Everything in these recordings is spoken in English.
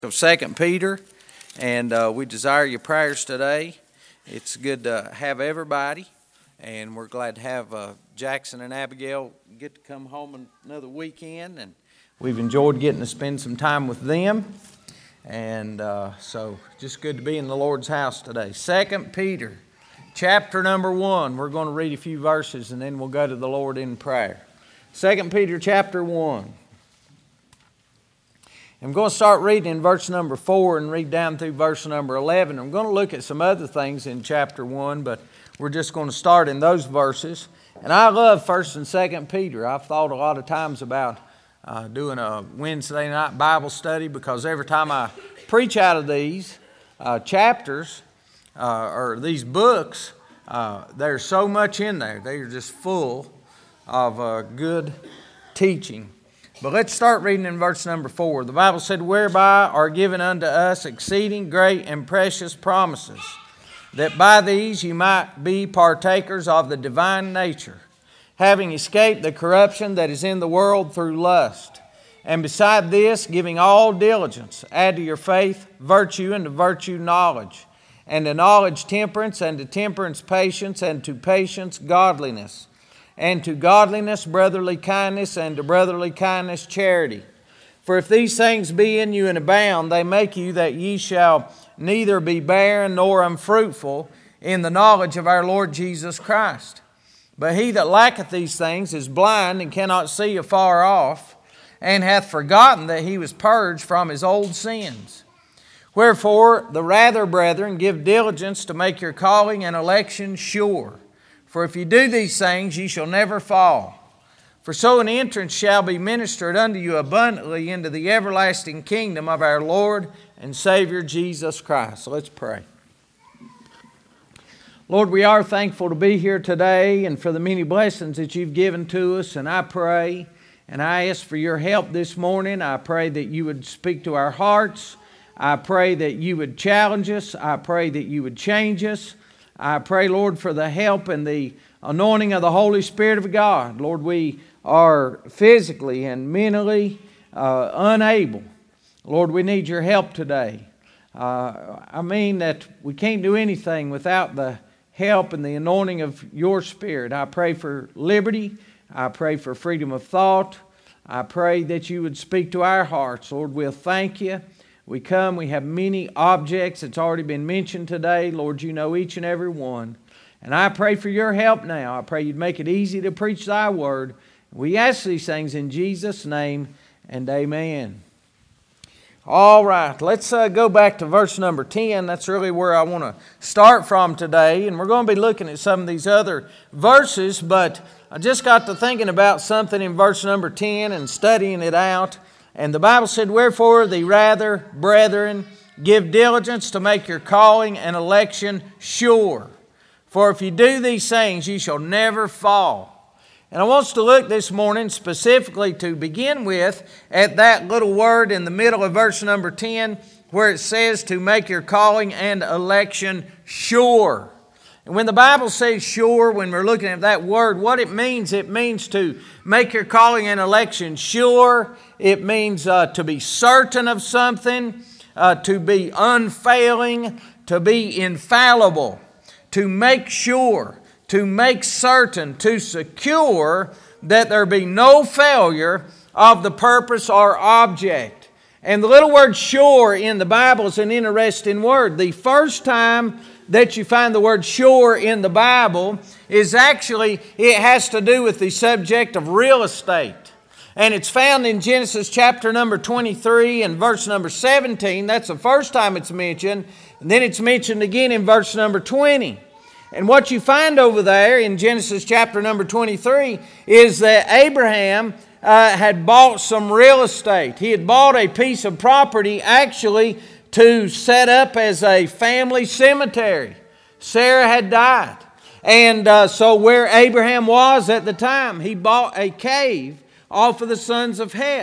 Of 2 Peter, and we desire your prayers today. It's good to have everybody, and we're glad to have Jackson and Abigail get to come home another weekend, and we've enjoyed getting to spend some time with them, and so just good to be in the Lord's house today. 2 Peter, chapter number 1. We're going to read a few verses, and then we'll go to the Lord in prayer. 2 Peter, chapter 1. I'm going to start reading in verse number 4 and read down through verse number 11. I'm going to look at some other things in chapter 1, but we're just going to start in those verses. And I love 1st and 2nd Peter. I've thought a lot of times about doing a Wednesday night Bible study, because every time I preach out of these chapters or these books, there's so much in there. They are just full of good teaching. But let's start reading in verse number 4. The Bible said, "Whereby are given unto us exceeding great and precious promises, that by these ye might be partakers of the divine nature, having escaped the corruption that is in the world through lust. And beside this, giving all diligence, add to your faith virtue, and to virtue knowledge, and to knowledge temperance, and to temperance patience, and to patience godliness, and to godliness brotherly kindness, and to brotherly kindness charity. For if these things be in you and abound, they make you that ye shall neither be barren nor unfruitful in the knowledge of our Lord Jesus Christ. But he that lacketh these things is blind, and cannot see afar off, and hath forgotten that he was purged from his old sins. Wherefore, the rather, brethren, give diligence to make your calling and election sure. For if you do these things, ye shall never fall. For so an entrance shall be ministered unto you abundantly into the everlasting kingdom of our Lord and Savior Jesus Christ." So let's pray. Lord, we are thankful to be here today and for the many blessings that you've given to us. And I pray and I ask for your help this morning. I pray that you would speak to our hearts. I pray that you would challenge us. I pray that you would change us. I pray, Lord, for the help and the anointing of the Holy Spirit of God. Lord, we are physically and mentally unable. Lord, we need your help today. I mean that we can't do anything without the help and the anointing of your Spirit. I pray for liberty. I pray for freedom of thought. I pray that you would speak to our hearts. Lord, we'll thank you. We come, we have many objects that's already been mentioned today. Lord, you know each and every one. And I pray for your help now. I pray you'd make it easy to preach thy word. We ask these things in Jesus' name, and amen. All right, let's go back to verse number 10. That's really where I want to start from today. And we're going to be looking at some of these other verses, but I just got to thinking about something in verse number 10 and studying it out. And the Bible said, "Wherefore the rather, brethren, give diligence to make your calling and election sure. For if you do these things, ye shall never fall." And I want us to look this morning specifically to begin with at that little word in the middle of verse number 10, where it says to make your calling and election sure. And when the Bible says sure, when we're looking at that word, what it means to make your calling and election sure. It means to be certain of something, to be unfailing, to be infallible, to make sure, to make certain, to secure that there be no failure of the purpose or object. And the little word sure in the Bible is an interesting word. The first time that you find the word sure in the Bible is actually, it has to do with the subject of real estate. And it's found in Genesis chapter number 23 and verse number 17. That's the first time it's mentioned. And then it's mentioned again in verse number 20. And what you find over there in Genesis chapter number 23 is that Abraham had bought some real estate. He had bought a piece of property actually to set up as a family cemetery. Sarah had died. And so where Abraham was at the time, he bought a cave off of the sons of Heth.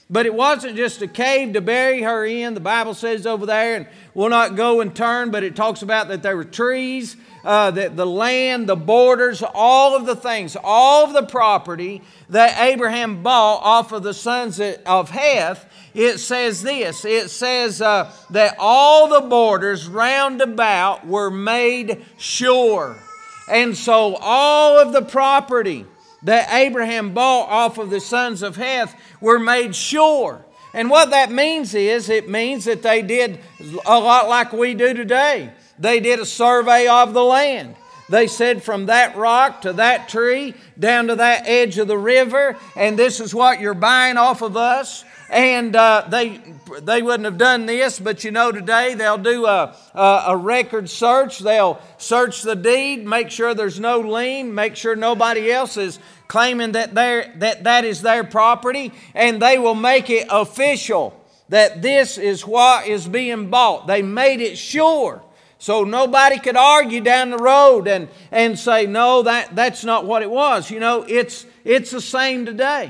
But it wasn't just a cave to bury her in. The Bible says over there, and we'll not go and turn, but it talks about that there were trees, that the land, the borders, all of the things, all of the property that Abraham bought off of the sons of Heth. It says this. It says that all the borders round about were made sure. And so all of the property that Abraham bought off of the sons of Heth were made sure. And what that means is, it means that they did a lot like we do today. They did a survey of the land. They said from that rock to that tree, down to that edge of the river, and this is what you're buying off of us. And they wouldn't have done this, but today they'll do a record search. They'll search the deed, make sure there's no lien, make sure nobody else is claiming that is their property, and they will make it official that this is what is being bought. They made it sure. So nobody could argue down the road and say, no, that's not what it was. It's the same today.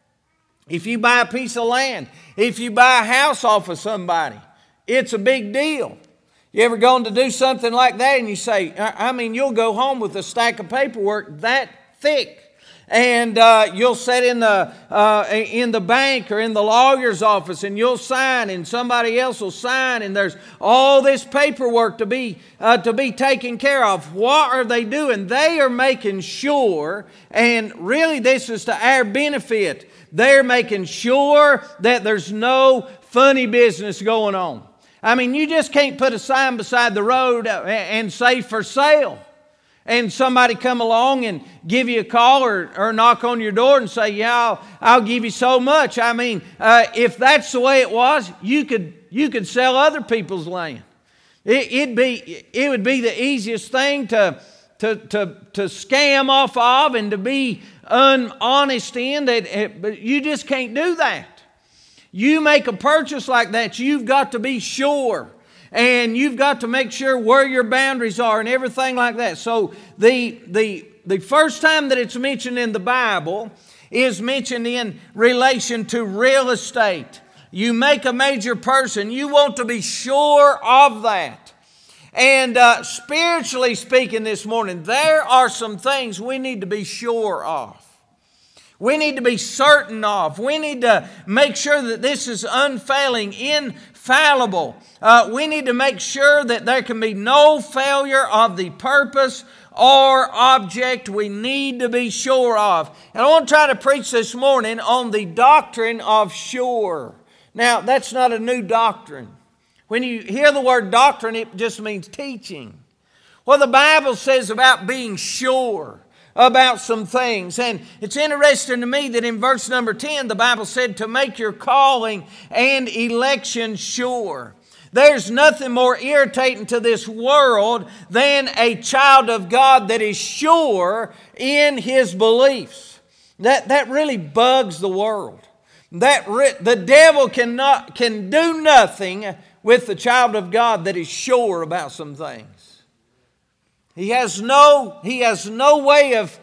If you buy a piece of land, if you buy a house off of somebody, it's a big deal. You ever gone to do something like that and you say, you'll go home with a stack of paperwork that thick. And you'll sit in the bank or in the lawyer's office and you'll sign, and somebody else will sign, and there's all this paperwork to be taken care of. What are they doing? They are making sure, and really this is to our benefit, they're making sure that there's no funny business going on. You just can't put a sign beside the road and say for sale. And somebody come along and give you a call or knock on your door and say, yeah, I'll give you so much. If that's the way it was, you could sell other people's land. It would be the easiest thing to scam off of and to be honest in, but you just can't do that. You make a purchase like that, you've got to be sure. And you've got to make sure where your boundaries are and everything like that. So the first time that it's mentioned in the Bible is mentioned in relation to real estate. You make a major purchase, you want to be sure of that. And spiritually speaking this morning, there are some things we need to be sure of. We need to be certain of. We need to make sure that this is unfailing, infallible. We need to make sure that there can be no failure of the purpose or object we need to be sure of. And I want to try to preach this morning on the doctrine of sure. Now, that's not a new doctrine. When you hear the word doctrine, it just means teaching. What the Bible says about being sure about some things. And it's interesting to me that in verse number 10, the Bible said to make your calling and election sure. There's nothing more irritating to this world than a child of God that is sure in his beliefs. That really bugs the world. The devil can do nothing with the child of God that is sure about some things. He has no way of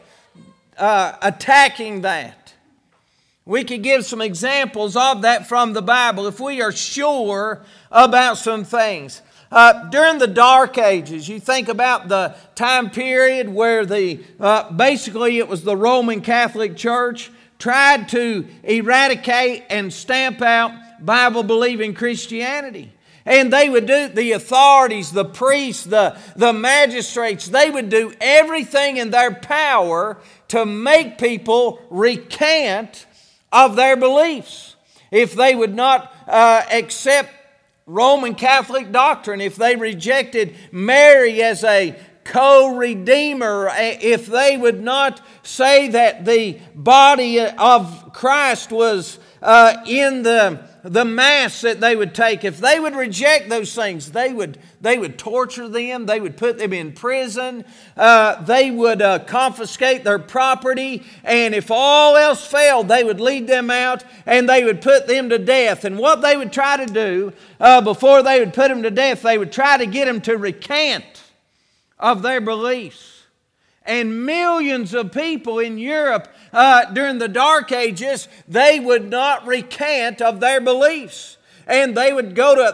attacking that. We could give some examples of that from the Bible if we are sure about some things. During the Dark Ages, you think about the time period where basically it was the Roman Catholic Church tried to eradicate and stamp out Bible-believing Christianity. And they would do, the authorities, the priests, the magistrates, they would do everything in their power to make people recant of their beliefs. If they would not accept Roman Catholic doctrine, if they rejected Mary as a co-redeemer, if they would not say that the body of Christ was in the Mass that they would take, if they would reject those things, they would torture them, they would put them in prison, they would confiscate their property, and if all else failed, they would lead them out and they would put them to death. And what they would try to do before they would put them to death, they would try to get them to recant of their beliefs. And millions of people in Europe during the Dark Ages, they would not recant of their beliefs. And they would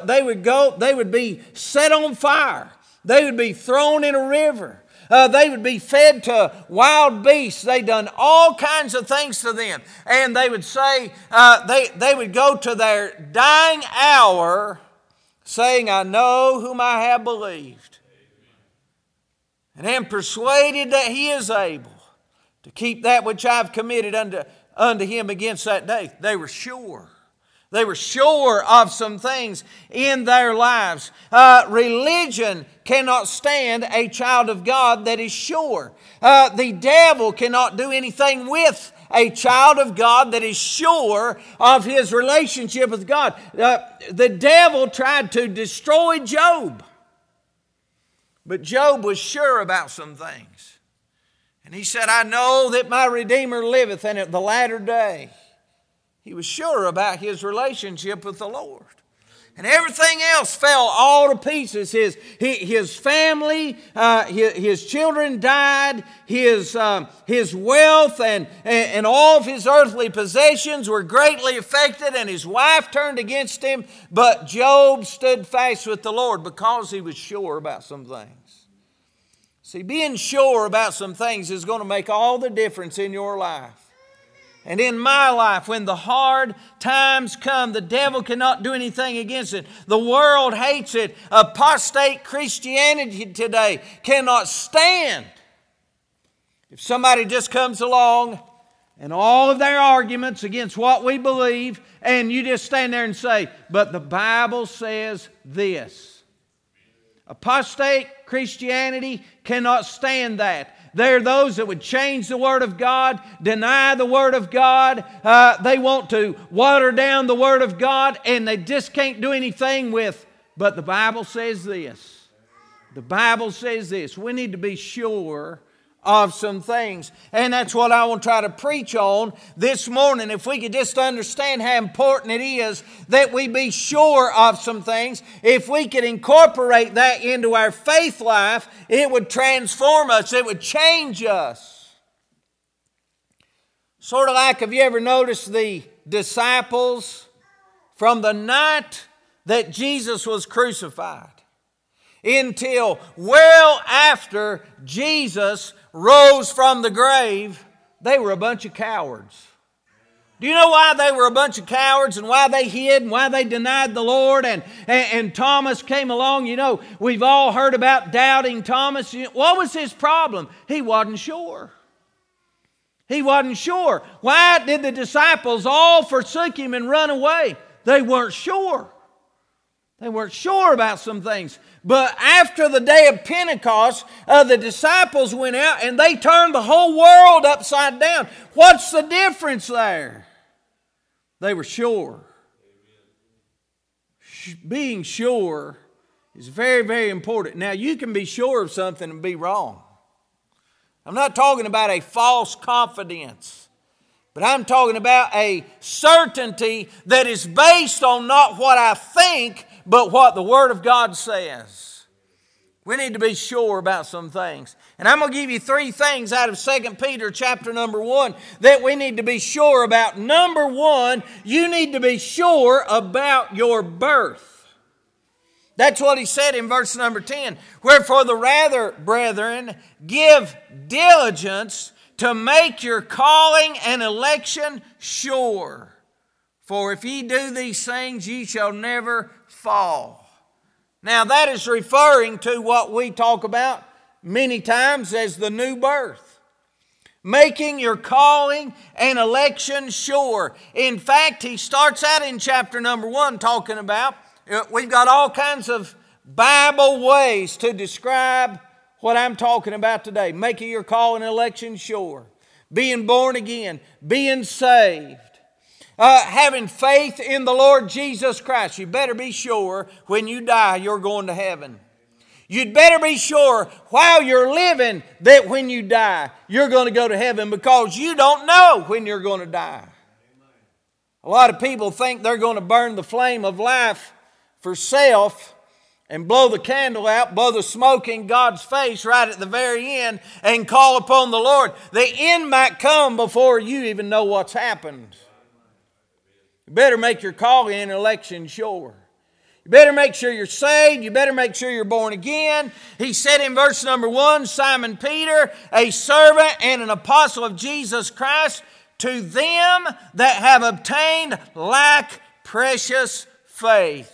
be set on fire. They would be thrown in a river. They would be fed to wild beasts. They'd done all kinds of things to them. And they would say, they would go to their dying hour saying, I know whom I have believed, and am persuaded that He is able to keep that which I've committed unto Him against that day. They were sure. They were sure of some things in their lives. Religion cannot stand a child of God that is sure. The devil cannot do anything with a child of God that is sure of his relationship with God. The devil tried to destroy Job, but Job was sure about some things. And he said, I know that my Redeemer liveth, and at the latter day. He was sure about his relationship with the Lord. And everything else fell all to pieces. His family, his children died. His wealth and all of his earthly possessions were greatly affected, and his wife turned against him. But Job stood fast with the Lord because he was sure about some things. See, being sure about some things is going to make all the difference in your life. And in my life, when the hard times come, the devil cannot do anything against it. The world hates it. Apostate Christianity today cannot stand if somebody just comes along and all of their arguments against what we believe, and you just stand there and say, but the Bible says this. Apostate Christianity cannot stand that. There are those that would change the Word of God, deny the Word of God. They want to water down the Word of God, and they just can't do anything with. But the Bible says this. The Bible says this. We need to be sure of some things. And that's what I want to try to preach on this morning. If we could just understand how important it is that we be sure of some things, if we could incorporate that into our faith life, it would transform us. It would change us. Sort of like, have you ever noticed the disciples from the night that Jesus was crucified until well after Jesus rose from the grave, they were a bunch of cowards. Do you know why they were a bunch of cowards and why they hid and why they denied the Lord? And Thomas came along. You know, we've all heard about doubting Thomas. What was his problem? He wasn't sure. He wasn't sure. Why did the disciples all forsake Him and run away? They weren't sure. They weren't sure about some things. But after the day of Pentecost, the disciples went out and they turned the whole world upside down. What's the difference there? They were sure. Being sure is very, very important. Now, you can be sure of something and be wrong. I'm not talking about a false confidence, but I'm talking about a certainty that is based on not what I think, but what the Word of God says. We need to be sure about some things. And I'm going to give you 3 things out of 2 Peter chapter number 1 that we need to be sure about. Number 1, you need to be sure about your birth. That's what he said in verse number 10. Wherefore the rather, brethren, give diligence to make your calling and election sure. For if ye do these things, ye shall never fall. Now that is referring to what we talk about many times as the new birth. Making your calling and election sure. In fact, he starts out in chapter number 1 talking about, we've got all kinds of Bible ways to describe what I'm talking about today. Making your calling and election sure. Being born again. Being saved. Having faith in the Lord Jesus Christ. You better be sure when you die you're going to heaven. You'd better be sure while you're living that when you die you're going to go to heaven, because you don't know when you're going to die. A lot of people think they're going to burn the flame of life for self and blow the candle out, blow the smoke in God's face right at the very end, and call upon the Lord. The end might come before you even know what's happened. You better make your calling and election sure. You better make sure you're saved. You better make sure you're born again. He said in verse number 1, Simon Peter, a servant and an apostle of Jesus Christ, to them that have obtained like precious faith.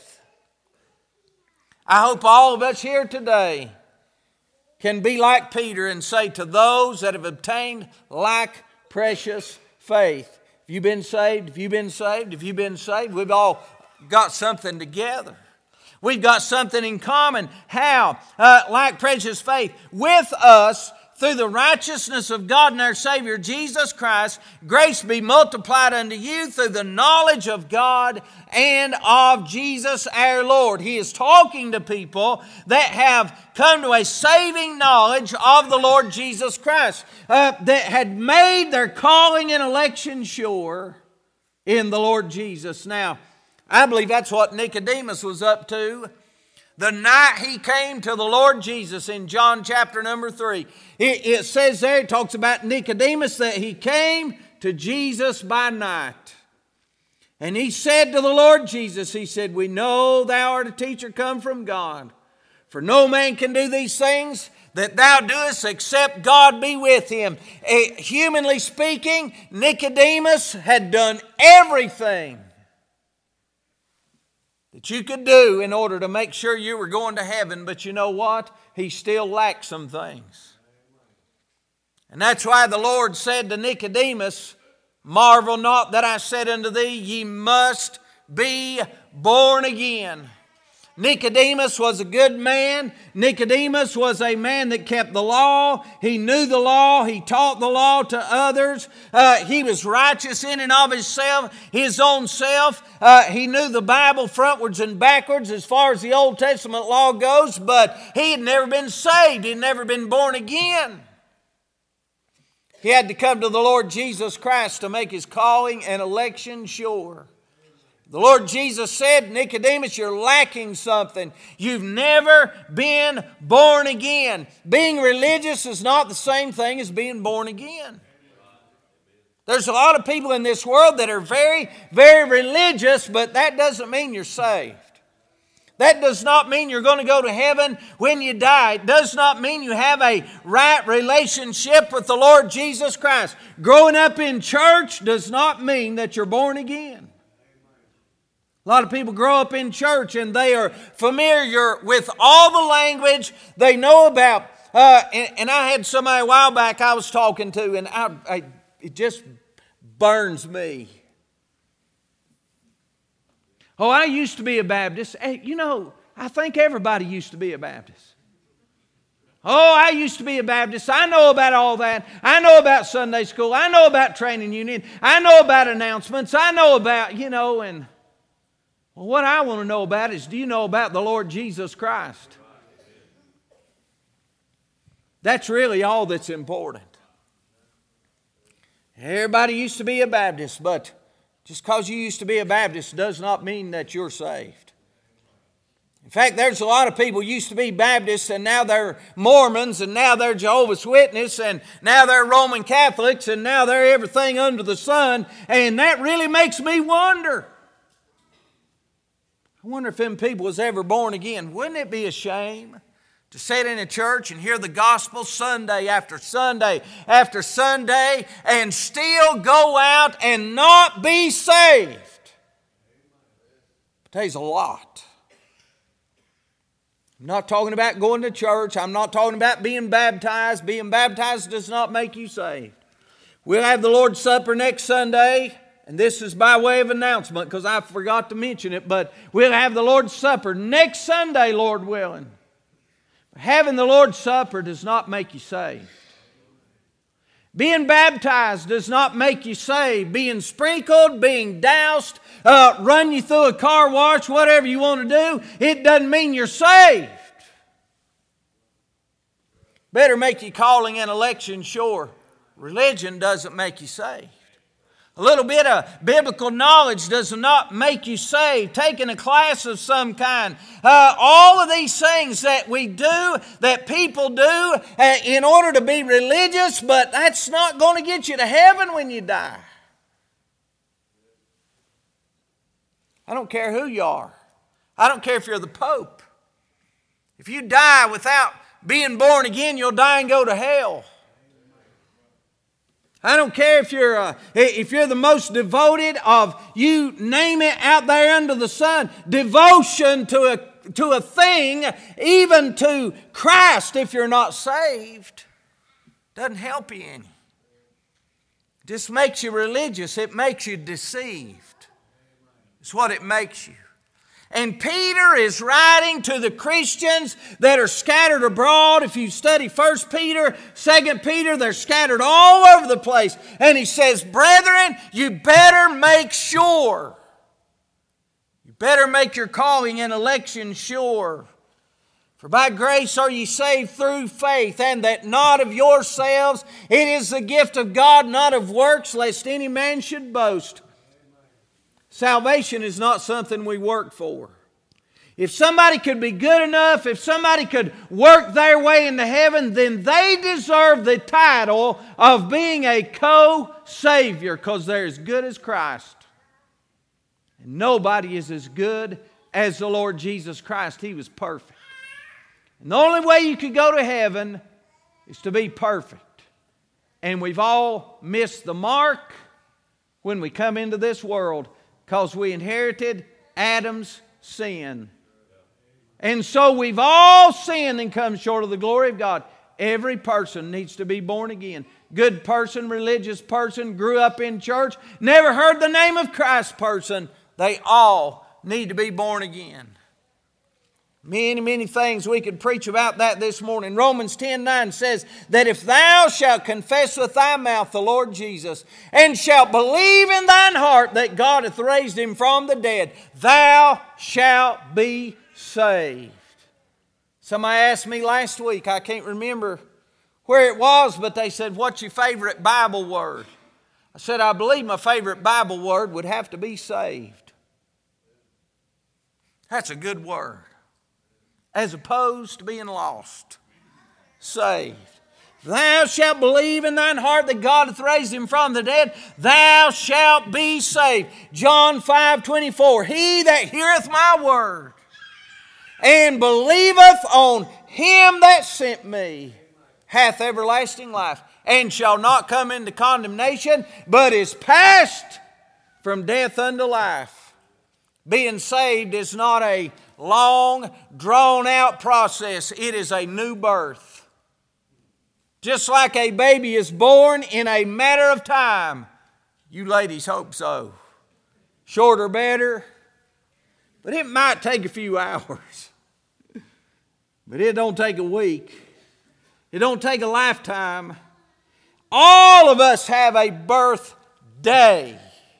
I hope all of us here today can be like Peter and say to those that have obtained like precious faith. Have you been saved? Have you been saved? Have you been saved? We've all got something together. We've got something in common. How? Like precious faith. With us, through the righteousness of God and our Savior Jesus Christ, grace be multiplied unto you through the knowledge of God and of Jesus our Lord. He is talking to people that have come to a saving knowledge of the Lord Jesus Christ, that had made their calling and election sure in the Lord Jesus. Now, I believe that's what Nicodemus was up to the night he came to the Lord Jesus in John chapter number 3. It says there, it talks about Nicodemus, that he came to Jesus by night. And he said to the Lord Jesus, he said, we know thou art a teacher come from God. For no man can do these things that thou doest except God be with him. Humanly speaking, Nicodemus had done everything that you could do in order to make sure you were going to heaven. But you know what? He still lacked some things. And that's why the Lord said to Nicodemus, marvel not that I said unto thee, ye must be born again. Nicodemus was a good man. Nicodemus was a man that kept the law. He knew the law. He taught the law to others. He was righteous in and of himself, his own self. He knew the Bible frontwards and backwards as far as the Old Testament law goes, but he had never been saved. He had never been born again. He had to come to the Lord Jesus Christ to make his calling and election sure. The Lord Jesus said, Nicodemus, you're lacking something. You've never been born again. Being religious is not the same thing as being born again. There's a lot of people in this world that are very, very religious, but that doesn't mean you're saved. That does not mean you're going to go to heaven when you die. It does not mean you have a right relationship with the Lord Jesus Christ. Growing up in church does not mean that you're born again. A lot of people grow up in church and they are familiar with all the language they know about. And I had somebody a while back I was talking to, and it just burns me. Oh, I used to be a Baptist. Hey, you know, I think everybody used to be a Baptist. Oh, I used to be a Baptist. I know about all that. I know about Sunday school. I know about training union. I know about announcements. I know about, and... Well, what I want to know about is, do you know about the Lord Jesus Christ? That's really all that's important. Everybody used to be a Baptist, but just because you used to be a Baptist does not mean that you're saved. In fact, there's a lot of people who used to be Baptists, and now they're Mormons, and now they're Jehovah's Witnesses, and now they're Roman Catholics, and now they're everything under the sun, and that really makes me wonder. I wonder if them people was ever born again. Wouldn't it be a shame to sit in a church and hear the gospel Sunday after Sunday after Sunday and still go out and not be saved? It takes a lot. I'm not talking about going to church. I'm not talking about being baptized. Being baptized does not make you saved. We'll have the Lord's Supper next Sunday. And this is by way of announcement because I forgot to mention it, but we'll have the Lord's Supper next Sunday, Lord willing. Having the Lord's Supper does not make you saved. Being baptized does not make you saved. Being sprinkled, being doused, run you through a car wash, whatever you want to do, it doesn't mean you're saved. Better make your calling and election sure. Religion doesn't make you saved. A little bit of biblical knowledge does not make you saved. Taking a class of some kind. All of these things that we do, that people do in order to be religious, but that's not going to get you to heaven when you die. I don't care who you are. I don't care if you're the Pope. If you die without being born again, you'll die and go to hell. I don't care if you're the most devoted of, you name it, out there under the sun. Devotion to a thing, even to Christ, if you're not saved, doesn't help you any. It just makes you religious. It makes you deceived. It's what it makes you. And Peter is writing to the Christians that are scattered abroad. If you study 1 Peter, 2 Peter, they're scattered all over the place. And he says, brethren, you better make sure. You better make your calling and election sure. For by grace are ye saved through faith, and that not of yourselves. It is the gift of God, not of works, lest any man should boast. Salvation is not something we work for. If somebody could be good enough, if somebody could work their way into heaven, then they deserve the title of being a co-savior, because they're as good as Christ. And nobody is as good as the Lord Jesus Christ. He was perfect. And the only way you could go to heaven is to be perfect. And we've all missed the mark when we come into this world, because we inherited Adam's sin. And so we've all sinned and come short of the glory of God. Every person needs to be born again. Good person, religious person, grew up in church, never heard the name of Christ person. They all need to be born again. Many things we could preach about that this morning. Romans 10:9 says that if thou shalt confess with thy mouth the Lord Jesus, and shalt believe in thine heart that God hath raised him from the dead, thou shalt be saved. Somebody asked me last week, I can't remember where it was, but they said, what's your favorite Bible word? I said, I believe my favorite Bible word would have to be saved. That's a good word. As opposed to being lost. Saved. Thou shalt believe in thine heart that God hath raised him from the dead, thou shalt be saved. John 5:24. He that heareth my word and believeth on him that sent me hath everlasting life, and shall not come into condemnation, but is passed from death unto life. Being saved is not a long, drawn-out process. It is a new birth. Just like a baby is born in a matter of time. You ladies hope so. Shorter, better. But it might take a few hours. But it don't take a week. It don't take a lifetime. All of us have a birthday.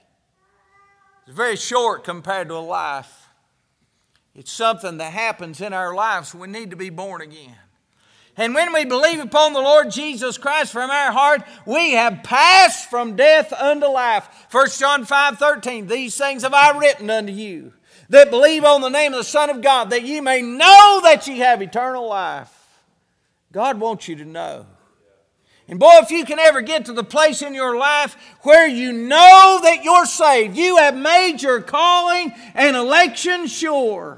It's very short compared to a life. It's something that happens in our lives. We need to be born again. And when we believe upon the Lord Jesus Christ from our heart, we have passed from death unto life. 1 John 5:13, these things have I written unto you, that believe on the name of the Son of God, that ye may know that ye have eternal life. God wants you to know. And boy, if you can ever get to the place in your life where you know that you're saved, you have made your calling and election sure,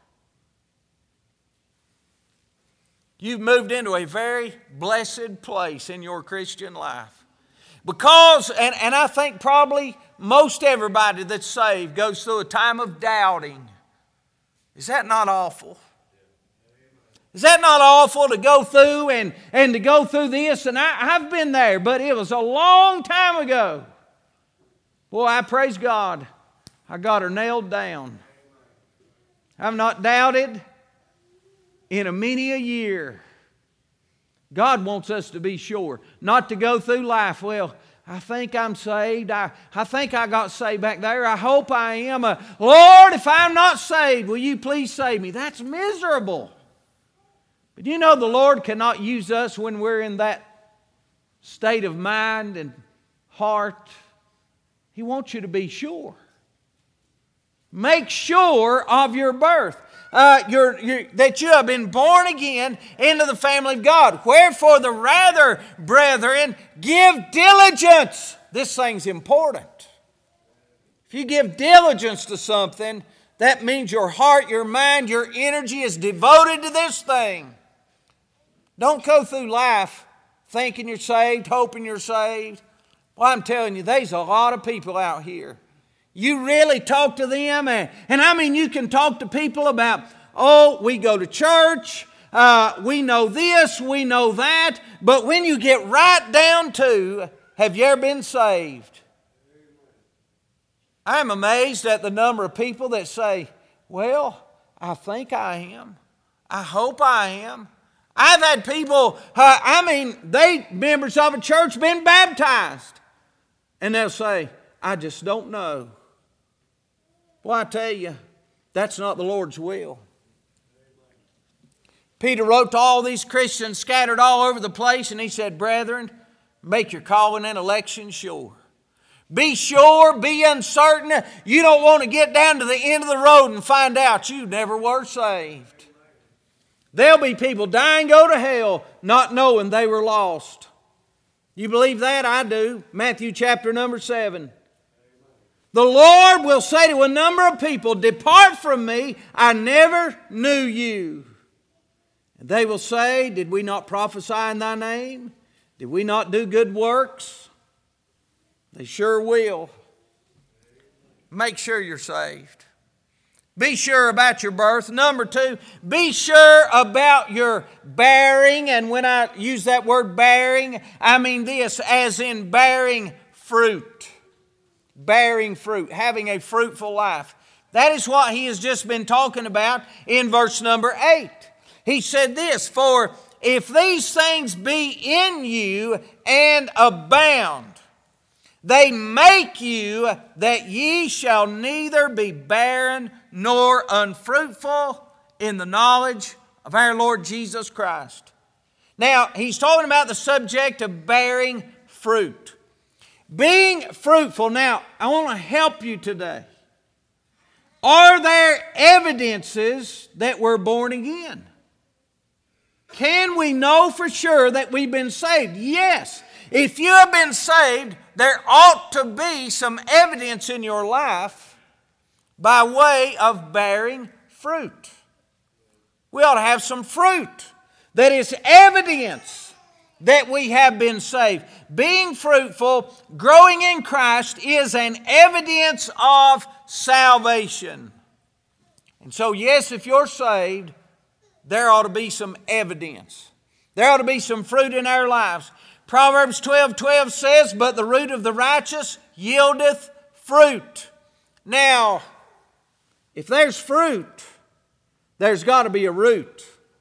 you've moved into a very blessed place in your Christian life. Because, and I think probably most everybody that's saved goes through a time of doubting. Is that not awful? Is that not awful to go through and to go through this? And I've been there, but it was a long time ago. Boy, I praise God. I got her nailed down. I've not doubted in many a year. God wants us to be sure, not to go through life. Well, I think I'm saved. I think I got saved back there. I hope I am. Lord, if I'm not saved, will you please save me? That's miserable. But you know the Lord cannot use us when we're in that state of mind and heart. He wants you to be sure. Make sure of your birth. That you have been born again into the family of God. Wherefore the rather, brethren, give diligence. This thing's important. If you give diligence to something, that means your heart, your mind, your energy is devoted to this thing. Don't go through life thinking you're saved, hoping you're saved. Well, I'm telling you, there's a lot of people out here. You really talk to them, and I mean you can talk to people about, oh, we go to church, we know this, we know that, but when you get right down to, have you ever been saved? I'm amazed at the number of people that say, well, I think I am. I hope I am. I've had people, they members of a church been baptized, and they'll say, I just don't know. Well, I tell you, that's not the Lord's will. Peter wrote to all these Christians scattered all over the place, and he said, brethren, make your calling and election sure. Be sure, be uncertain. You don't want to get down to the end of the road and find out you never were saved. There'll be people dying, go to hell, not knowing they were lost. You believe that? I do. Matthew chapter number 7. The Lord will say to a number of people, depart from me, I never knew you. And they will say, did we not prophesy in thy name? Did we not do good works? They sure will. Make sure you're saved. Be sure about your birth. Number 2, be sure about your bearing. And when I use that word bearing, I mean this, as in bearing fruit. Bearing fruit, having a fruitful life. That is what he has just been talking about in verse number 8. He said this, for if these things be in you and abound, they make you that ye shall neither be barren nor unfruitful in the knowledge of our Lord Jesus Christ. Now, he's talking about the subject of bearing fruit. Being fruitful. Now, I want to help you today. Are there evidences that we're born again? Can we know for sure that we've been saved? Yes. If you have been saved, there ought to be some evidence in your life by way of bearing fruit. We ought to have some fruit that is evidence that we have been saved. Being fruitful, growing in Christ is an evidence of salvation. And so, yes, if you're saved, there ought to be some evidence. There ought to be some fruit in our lives. Proverbs 12:12 says, but the root of the righteous yieldeth fruit. Now, if there's fruit, there's got to be a root.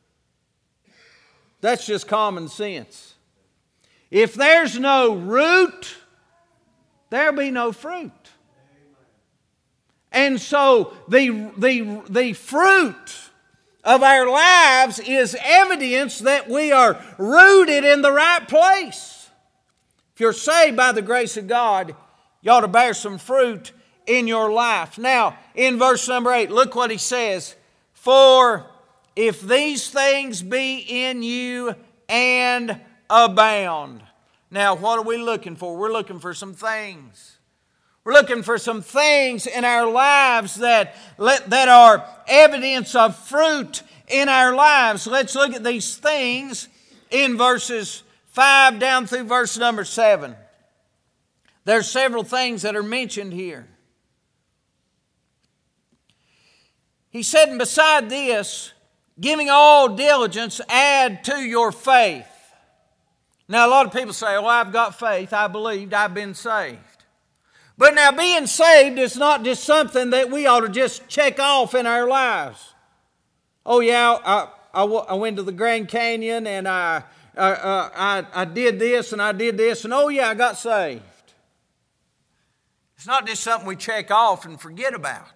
That's just common sense. If there's no root, there'll be no fruit. And so the fruit of our lives is evidence that we are rooted in the right place. If you're saved by the grace of God, you ought to bear some fruit in your life. Now, in verse number 8, look what he says. For if these things be in you and abound. Now, what are we looking for? We're looking for some things. We're looking for some things in our lives that are evidence of fruit in our lives. Let's look at these things in verses 5 down through verse number 7. There's several things that are mentioned here. He said, and beside this, giving all diligence, add to your faith. Now, a lot of people say, oh, I've got faith, I believed, I've been saved. But now, being saved is not just something that we ought to just check off in our lives. Oh, yeah, I went to the Grand Canyon and I did this and I did this, and oh, yeah, I got saved. It's not just something we check off and forget about.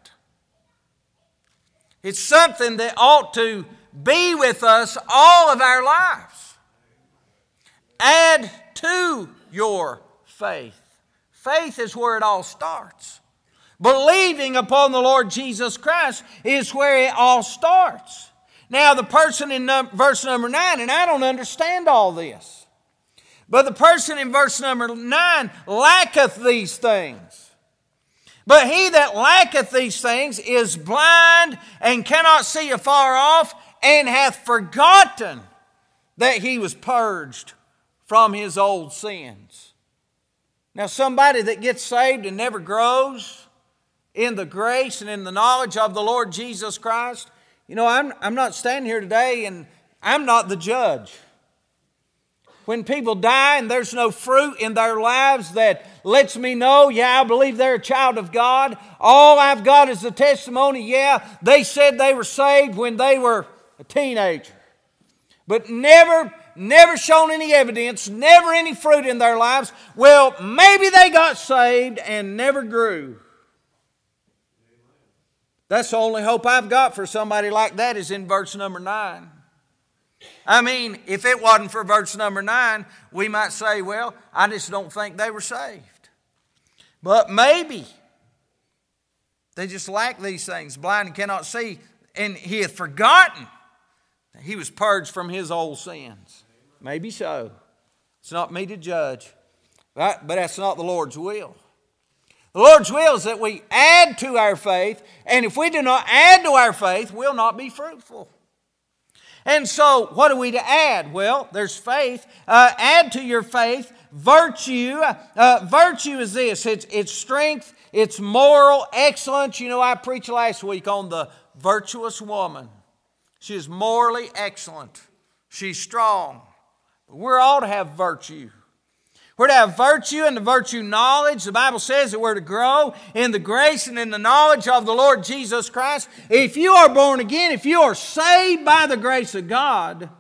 It's something that ought to be with us all of our lives. Add to your faith. Faith is where it all starts. Believing upon the Lord Jesus Christ is where it all starts. Now the person in verse number 9, and I don't understand all this, but the person in verse number 9 lacketh these things. But he that lacketh these things is blind and cannot see afar off, and hath forgotten that he was purged from his old sins. Now somebody that gets saved and never grows in the grace and in the knowledge of the Lord Jesus Christ, you know, I'm not standing here today and I'm not the judge. When people die and there's no fruit in their lives that lets me know, yeah, I believe they're a child of God. All I've got is the testimony, yeah, they said they were saved when they were a teenager. But never shown any evidence, never any fruit in their lives. Well, maybe they got saved and never grew. That's the only hope I've got for somebody like that is in verse number 9. I mean, if it wasn't for verse number 9, we might say, well, I just don't think they were saved. But maybe they just lack these things, blind and cannot see, and he hath forgotten that he was purged from his old sins. Maybe so. It's not me to judge, but that's not the Lord's will. The Lord's will is that we add to our faith, and if we do not add to our faith, we'll not be fruitful. And so, what are we to add? Well, there's faith. Add to your faith virtue. Virtue is this. It's strength. It's moral excellence. You know, I preached last week on the virtuous woman. She is morally excellent. She's strong. We're all to have virtue. We're to have virtue and the virtue knowledge. The Bible says that we're to grow in the grace and in the knowledge of the Lord Jesus Christ. If you are born again, if you are saved by the grace of God,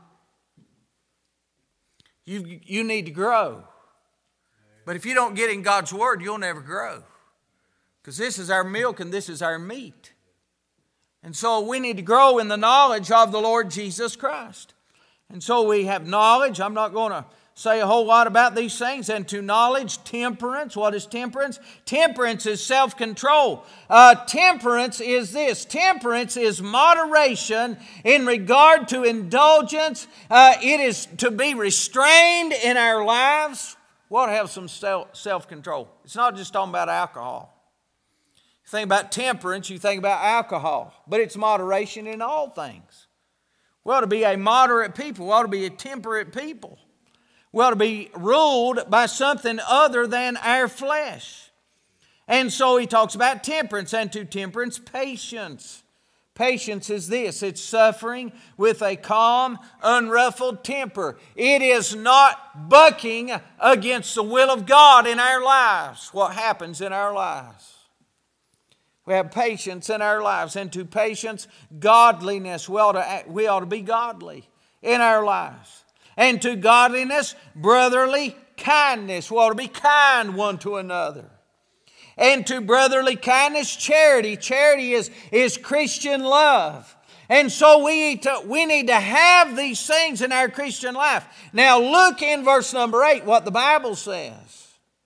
you need to grow. But if you don't get in God's Word, you'll never grow. Because this is our milk and this is our meat. And so we need to grow in the knowledge of the Lord Jesus Christ. And so we have knowledge. I'm not going to say a whole lot about these things. And to knowledge, temperance. What is temperance? Temperance is self-control. Temperance is this. Temperance is moderation in regard to indulgence. It is to be restrained in our lives. We ought to have some self-control. It's not just talking about alcohol. You think about temperance, you think about alcohol. But it's moderation in all things. We ought to be a moderate people. We ought to be a temperate people. We ought to be ruled by something other than our flesh. And so he talks about temperance, and to temperance, patience. Patience is this. It's suffering with a calm, unruffled temper. It is not bucking against the will of God in our lives, what happens in our lives. We have patience in our lives, and to patience, godliness. We ought to be godly in our lives. And to godliness, brotherly kindness. We ought to be kind one to another. And to brotherly kindness, charity. Charity is Christian love. And so we need to have these things in our Christian life. Now look in verse number 8 what the Bible says.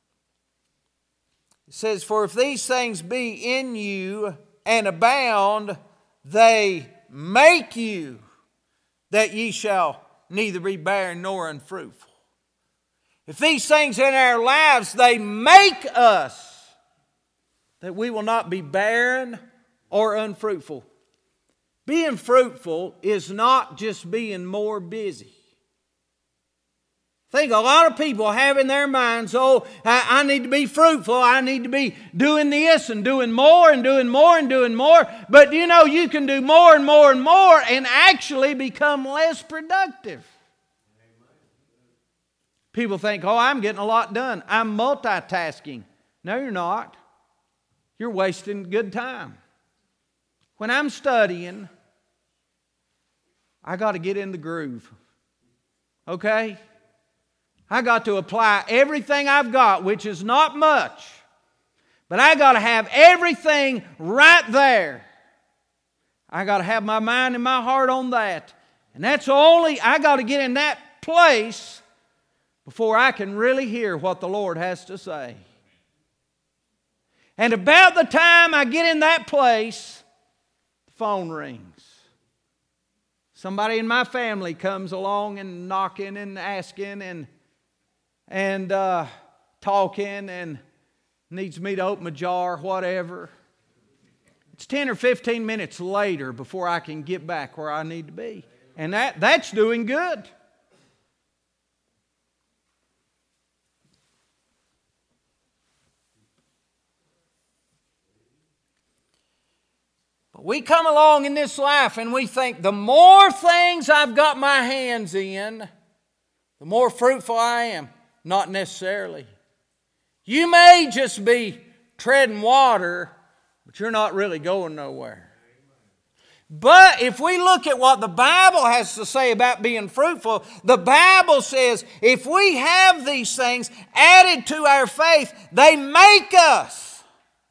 It says, for if these things be in you and abound, they make you that ye shall neither be barren nor unfruitful. If these things in our lives, they make us that we will not be barren or unfruitful. Being fruitful is not just being more busy. I think a lot of people have in their minds, oh, I need to be fruitful. I need to be doing this and doing more and doing more and doing more. But you know, you can do more and more and more and actually become less productive. People think, oh, I'm getting a lot done. I'm multitasking. No, you're not. You're wasting good time. When I'm studying, I got to get in the groove. Okay? I got to apply everything I've got, which is not much. But I got to have everything right there. I got to have my mind and my heart on that. And that's I got to get in that place before I can really hear what the Lord has to say. And about the time I get in that place, the phone rings. Somebody in my family comes along and knocking and asking and talking and needs me to open a jar, whatever. It's 10 or 15 minutes later before I can get back where I need to be. And that's doing good. But we come along in this life and we think the more things I've got my hands in, the more fruitful I am. Not necessarily. You may just be treading water, but you're not really going nowhere. But if we look at what the Bible has to say about being fruitful, the Bible says if we have these things added to our faith, they make us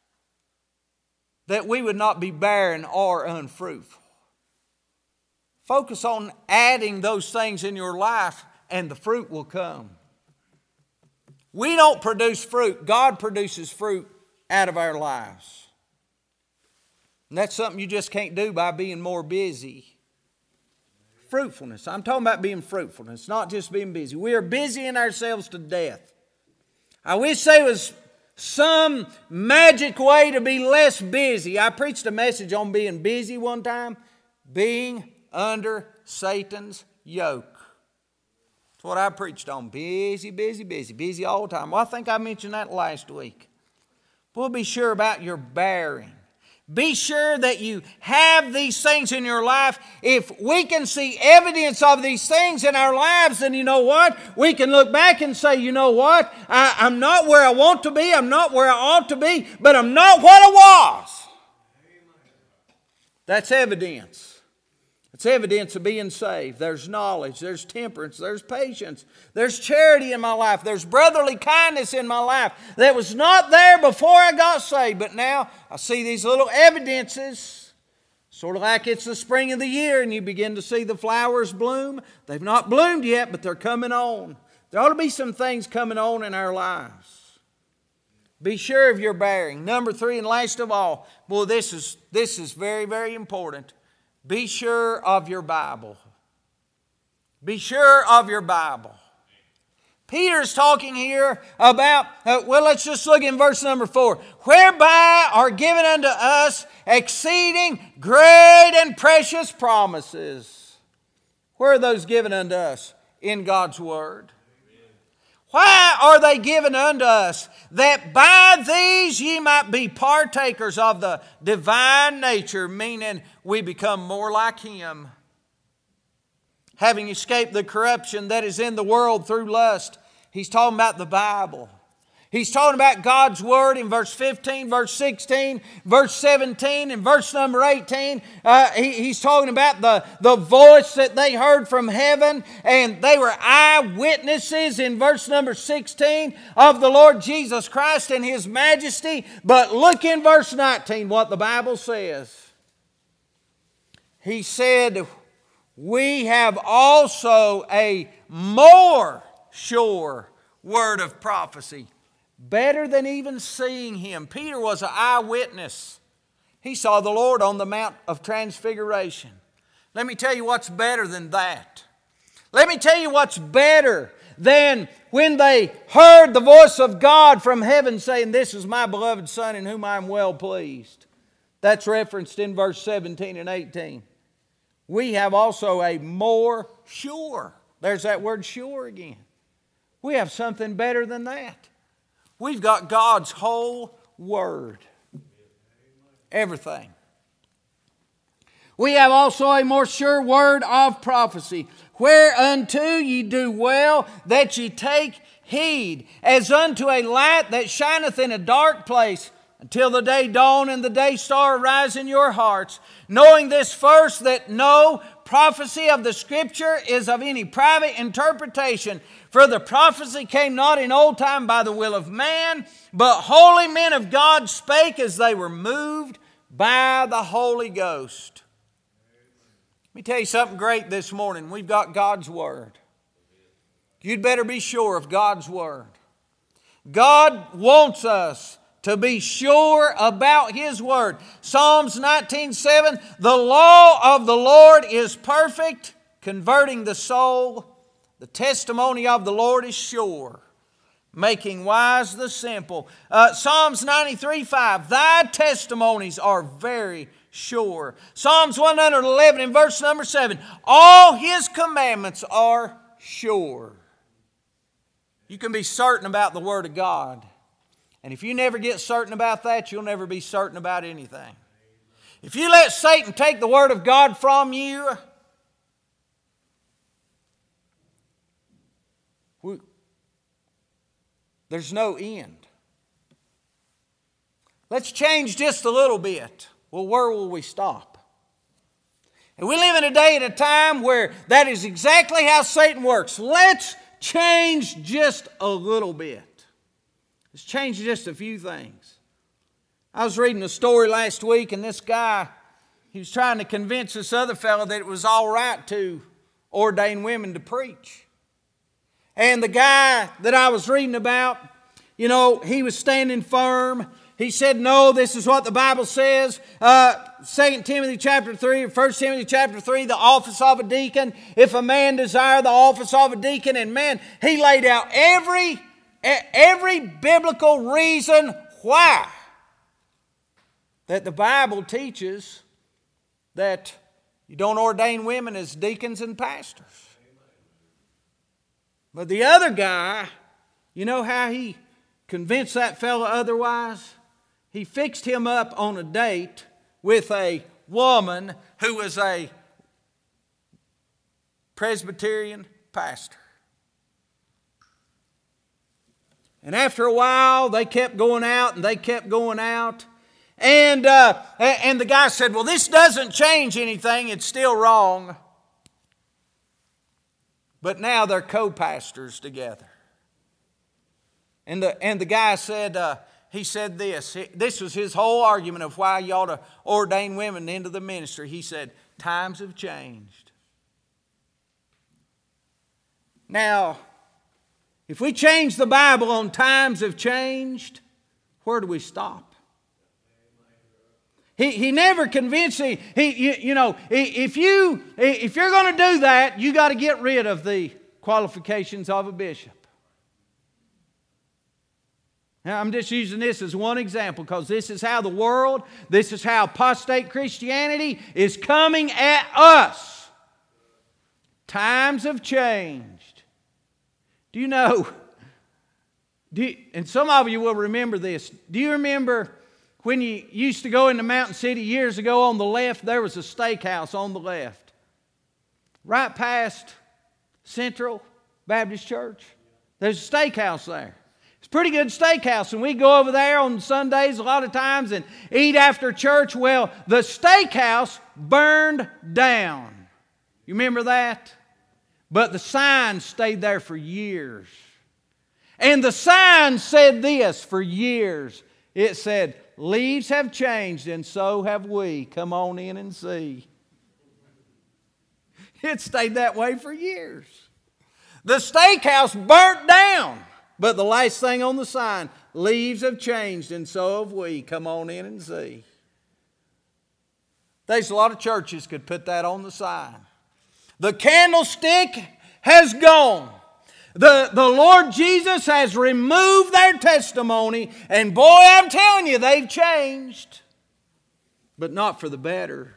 that we would not be barren or unfruitful. Focus on adding those things in your life and the fruit will come. We don't produce fruit. God produces fruit out of our lives. And that's something you just can't do by being more busy. Fruitfulness. I'm talking about being fruitfulness, not just being busy. We are busying ourselves to death. I wish there was some magic way to be less busy. I preached a message on being busy one time. Being under Satan's yoke. That's what I preached on. Busy all the time. Well, I think I mentioned that last week. We'll be sure about your bearing. Be sure that you have these things in your life. If we can see evidence of these things in our lives, then you know what? We can look back and say, you know what? I'm not where I want to be. I'm not where I ought to be. But I'm not what I was. That's evidence. It's evidence of being saved. There's knowledge, there's temperance, there's patience, there's charity in my life, there's brotherly kindness in my life that was not there before I got saved. But now I see these little evidences, sort of like it's the spring of the year and you begin to see the flowers bloom. They've not bloomed yet, but they're coming on. There ought to be some things coming on in our lives. Be sure of your bearing. Number 3, and last of all, well, this is very, very important. Be sure of your Bible. Be sure of your Bible. Peter's talking here about, let's just look in verse number 4. Whereby are given unto us exceeding great and precious promises. Where are those given unto us? In God's Word. Why are they given unto us? That by these ye might be partakers of the divine nature, meaning we become more like Him. Having escaped the corruption that is in the world through lust. He's talking about the Bible. He's talking about God's Word in verse 15, verse 16, verse 17, and verse number 18. He's talking about the voice that they heard from heaven, and they were eyewitnesses in verse number 16 of the Lord Jesus Christ and His majesty. But look in verse 19 what the Bible says. He said, we have also a more sure word of prophecy. Better than even seeing Him. Peter was an eyewitness. He saw the Lord on the Mount of Transfiguration. Let me tell you what's better than that. Let me tell you what's better than when they heard the voice of God from heaven saying, this is my beloved Son in whom I am well pleased. That's referenced in verse 17 and 18. We have also a more sure. There's that word sure again. We have something better than that. We've got God's whole Word. Everything. We have also a more sure word of prophecy. Whereunto ye do well that ye take heed, as unto a light that shineth in a dark place, until the day dawn and the day star arise in your hearts. Knowing this first, that no prophecy of the Scripture is of any private interpretation. For the prophecy came not in old time by the will of man, but holy men of God spake as they were moved by the Holy Ghost. Let me tell you something great this morning. We've got God's Word. You'd better be sure of God's Word. God wants us to be sure about His Word. Psalms 19:7, the law of the Lord is perfect, converting the soul. The testimony of the Lord is sure, making wise the simple. Psalms 93:5, thy testimonies are very sure. Psalms 111 in verse number 7, all His commandments are sure. You can be certain about the Word of God. And if you never get certain about that, you'll never be certain about anything. If you let Satan take the Word of God from you, there's no end. Let's change just a little bit. Well, where will we stop? And we live in a day and a time where that is exactly how Satan works. Let's change just a little bit. Let's change just a few things. I was reading a story last week, and this guy, he was trying to convince this other fellow that it was all right to ordain women to preach. And the guy that I was reading about, he was standing firm. He said, no, this is what the Bible says. 2 Timothy chapter 3, 1 Timothy chapter 3, the office of a deacon. If a man desire the office of a deacon, and man, he laid out every biblical reason why that the Bible teaches that you don't ordain women as deacons and pastors. But the other guy, you know how he convinced that fellow otherwise? He fixed him up on a date with a woman who was a Presbyterian pastor. And after a while, they kept going out and they kept going out. And the guy said, well, this doesn't change anything. It's still wrong. But now they're co-pastors together. And the guy said, he said this. This was his whole argument of why you ought to ordain women into the ministry. He said, times have changed. Now, if we change the Bible on times have changed, where do we stop? He never convinced me. If you're going to do that, you got to get rid of the qualifications of a bishop. Now, I'm just using this as one example because this is how the world, this is how apostate Christianity is coming at us. Times have changed. Do you know, and some of you will remember this, do you remember when you used to go into Mountain City years ago on the left, there was a steakhouse on the left. Right past Central Baptist Church, there's a steakhouse there. It's a pretty good steakhouse, and we go over there on Sundays a lot of times and eat after church. Well, the steakhouse burned down. You remember that? But the sign stayed there for years. And the sign said this for years. It said, leaves have changed and so have we. Come on in and see. It stayed that way for years. The steakhouse burnt down. But the last thing on the sign, leaves have changed and so have we. Come on in and see. There's a lot of churches could put that on the sign. The candlestick has gone. The Lord Jesus has removed their testimony. And boy, I'm telling you, they've changed. But not for the better.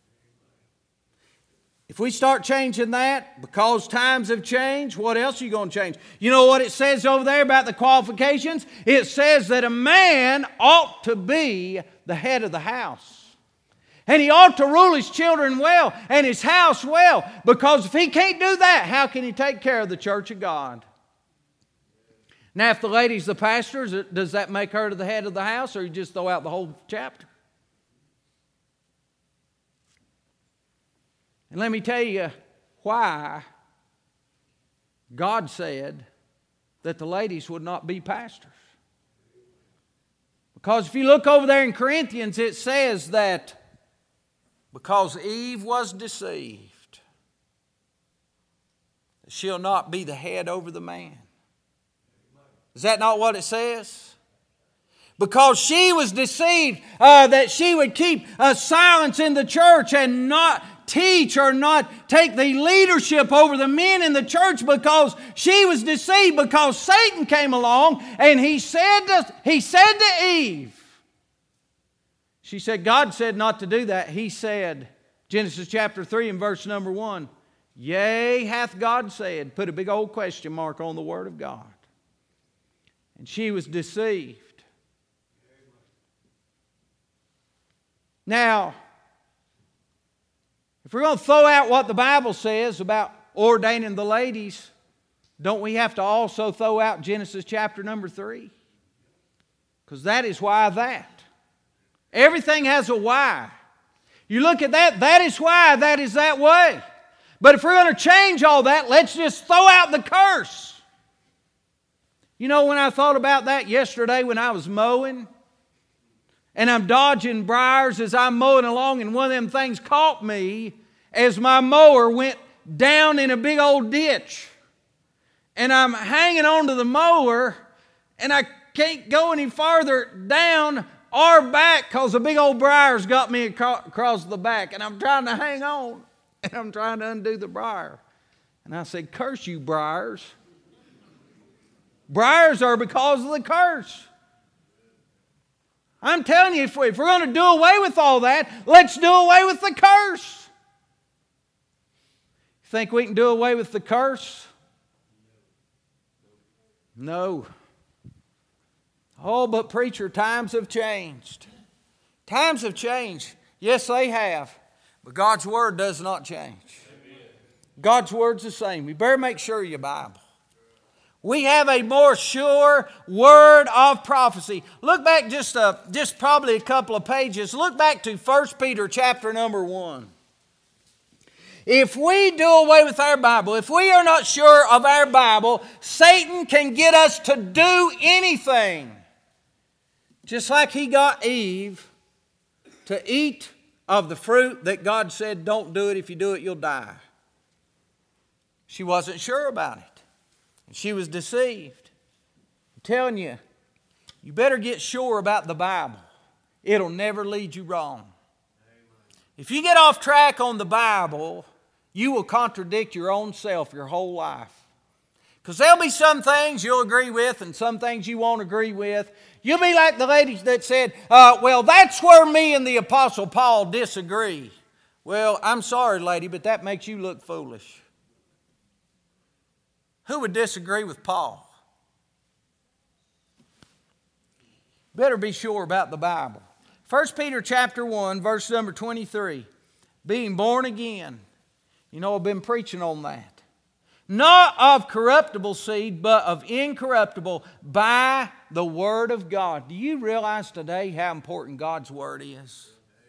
If we start changing that, because times have changed, what else are you going to change? You know what it says over there about the qualifications? It says that a man ought to be the head of the house. And he ought to rule his children well and his house well. Because if he can't do that, how can he take care of the church of God? Now, if the lady's the pastor, does that make her the head of the house, or you just throw out the whole chapter? And let me tell you why God said that the ladies would not be pastors. Because if you look over there in Corinthians, it says that because Eve was deceived, she'll not be the head over the man. Is that not what it says? because she was deceived that she would keep silence in the church and not teach or not take the leadership over the men in the church, because she was deceived, because Satan came along and he said to Eve, she said, God said not to do that. He said, Genesis chapter 3 and verse number 1, yea, hath God said, put a big old question mark on the Word of God. And she was deceived. Now, if we're going to throw out what the Bible says about ordaining the ladies, don't we have to also throw out Genesis chapter number 3? Because that is why that. Everything has a why. You look at that, that is why that is that way. But if we're going to change all that, let's just throw out the curse. You know, when I thought about that yesterday when I was mowing, and I'm dodging briars as I'm mowing along, and one of them things caught me as my mower went down in a big old ditch. And I'm hanging on to the mower, and I can't go any farther down or back because the big old briars got me across the back. And I'm trying to hang on, and I'm trying to undo the briar. And I said, curse you, briars. Briars are because of the curse. I'm telling you, if we're going to do away with all that, let's do away with the curse. You think we can do away with the curse? No. Oh, but preacher, times have changed. Times have changed. Yes, they have. But God's Word does not change. God's Word's the same. You better make sure your Bible. We have a more sure word of prophecy. Look back just probably a couple of pages. Look back to 1 Peter chapter number 1. If we do away with our Bible, if we are not sure of our Bible, Satan can get us to do anything. Just like he got Eve to eat of the fruit that God said, don't do it. If you do it, you'll die. She wasn't sure about it. She was deceived. I'm telling you, you better get sure about the Bible. It'll never lead you wrong. If you get off track on the Bible, you will contradict your own self your whole life. Because there'll be some things you'll agree with and some things you won't agree with. You'll be like the ladies that said, well, that's where me and the Apostle Paul disagree. Well, I'm sorry, lady, but that makes you look foolish. Who would disagree with Paul? Better be sure about the Bible. 1 Peter chapter 1, verse number 23. Being born again. You know, I've been preaching on that. Not of corruptible seed, but of incorruptible, by the Word of God. Do you realize today how important God's Word is?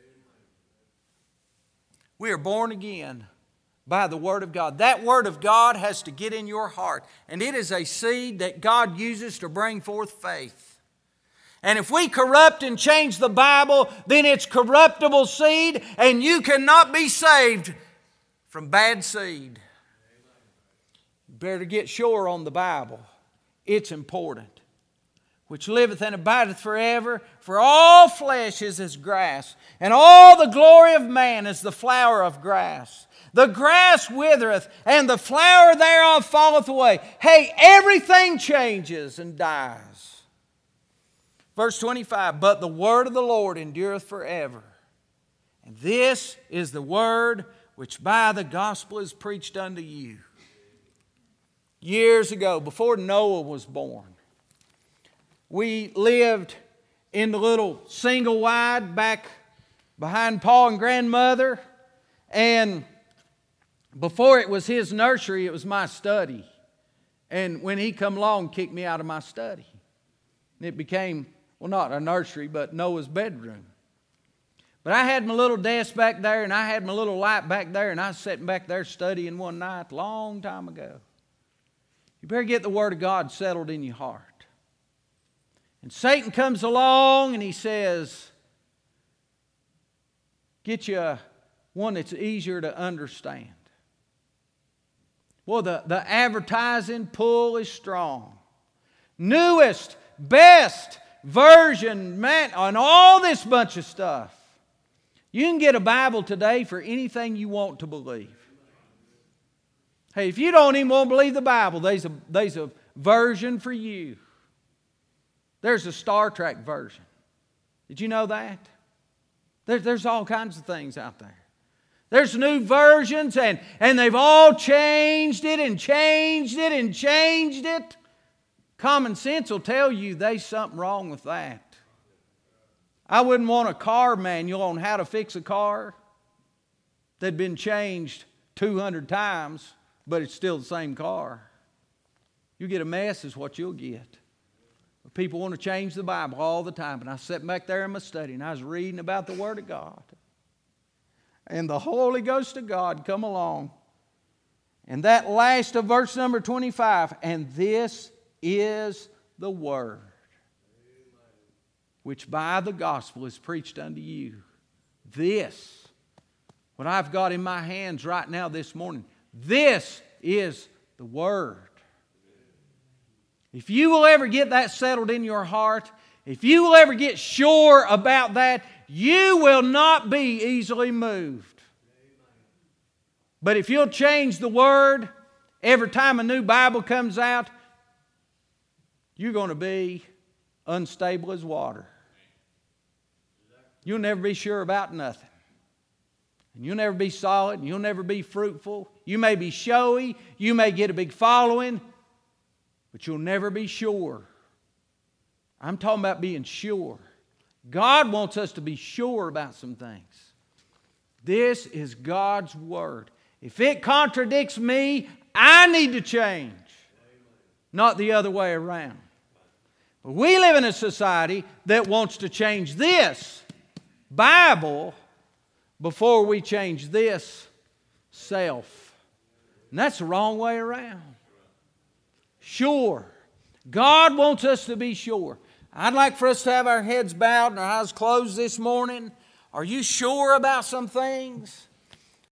We are born again by the Word of God. That Word of God has to get in your heart. And it is a seed that God uses to bring forth faith. And if we corrupt and change the Bible, then it's corruptible seed, and you cannot be saved from bad seed. You better get sure on the Bible. It's important. Which liveth and abideth forever, for all flesh is as grass, and all the glory of man is the flower of grass. The grass withereth, and the flower thereof falleth away. Hey, everything changes and dies. Verse 25, but the word of the Lord endureth forever. And this is the word which by the gospel is preached unto you. Years ago, before Noah was born, we lived in the little single wide back behind Pa and Grandmother, and before it was his nursery, it was my study. And when he come along, kicked me out of my study. It became, well, not a nursery, but Noah's bedroom. But I had my little desk back there, and I had my little light back there, and I was sitting back there studying one night a long time ago. You better get the Word of God settled in your heart. And Satan comes along, and he says, get you one that's easier to understand. Well, the advertising pull is strong. Newest, best, version, man, and all this bunch of stuff. You can get a Bible today for anything you want to believe. Hey, if you don't even want to believe the Bible, there's a version for you. There's a Star Trek version. Did you know that? There's all kinds of things out there. There's new versions, and they've all changed it and changed it and changed it. Common sense will tell you there's something wrong with that. I wouldn't want a car manual on how to fix a car that'd been changed 200 times, but it's still the same car. You get a mess is what you'll get. People want to change the Bible all the time. And I sat back there in my study and I was reading about the Word of God. And the Holy Ghost of God come along. And that last of verse number 25, and this is the Word, which by the gospel is preached unto you. This, what I've got in my hands right now this morning, this is the Word. If you will ever get that settled in your heart, if you will ever get sure about that, you will not be easily moved. But if you'll change the Word every time a new Bible comes out, you're going to be unstable as water. You'll never be sure about nothing. And you'll never be solid, and you'll never be fruitful. You may be showy, you may get a big following, but you'll never be sure. I'm talking about being sure. God wants us to be sure about some things. This is God's Word. If it contradicts me, I need to change. Not the other way around. But we live in a society that wants to change this Bible before we change this self. And that's the wrong way around. Sure. God wants us to be sure. I'd like for us to have our heads bowed and our eyes closed this morning. Are you sure about some things?